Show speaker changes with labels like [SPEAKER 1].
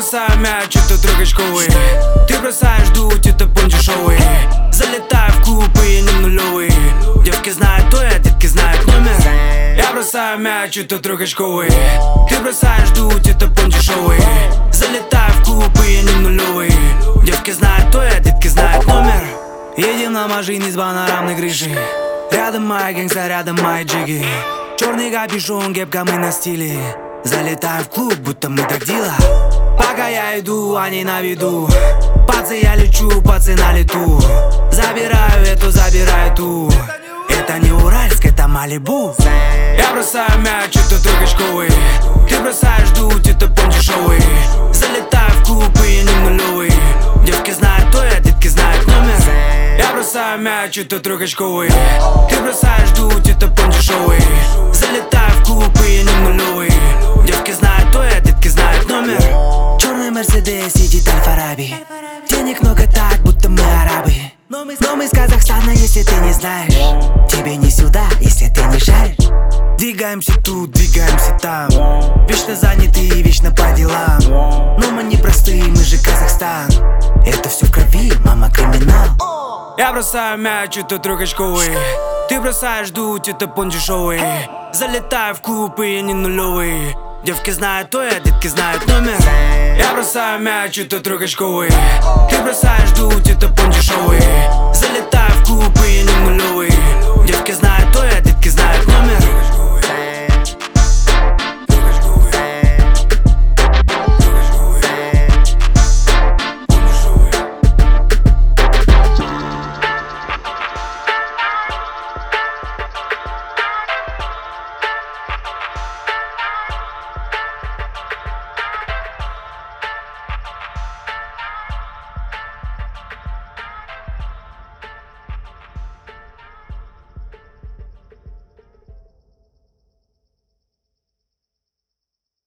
[SPEAKER 1] бросаю мяч, это трехочковый. Ты бросаешь дуть, это пон дешевый. Залетаю в клуб, и я не нулевый. Девки знают то, а детки знают номер. Я бросаю мяч, это трехочковый. Ты бросаешь дуть, это пон дешевый. Залетаю в клуб, и я не нулевый. Девки знают то, а детки знают номер. Едем на машине с панорамной крыши. Рядом мои гэнгста, рядом мои джиги. Черный капюшон, кепка, мы на стиле. Залетаю в клуб, будто мы так дела. Пока я иду, они на виду. Пацы, я лечу, пацы на лету. Забираю эту, забираю ту. Это не Уральск, это Малибу. Я бросаю мяч, это трехочковый. Ты бросаешь дуть, это пон дешевый. Залетаю в клуб, и я не нулевый. Девки знают то, а детки знают номер. Я бросаю мяч, это трехочковый. Ты бросаешь дуть, это пон дешевый. Залетаю в клуб, и я не нулевый. Девки знают то, а детки знают номер. Черный Мерседес едет Аль-Фараби. Денег много так, будто мы арабы. Но мы из Казахстана, если ты не знаешь. Тебе не сюда, если ты не шаришь. Двигаемся тут, двигаемся там. Вечно заняты и вечно по делам. Но мы не простые, мы же Казахстан. Это все в крови, мама криминал. Я бросаю мяч, это трехочковый. Ты бросаешь дуть, это пон дешевый. Залетаю в клуб, и я не нулевый. Девки знают то, а детки знают номер. Я бросаю мяч, это трехочковый. Ты бросаешь дуть, это пон дешевый.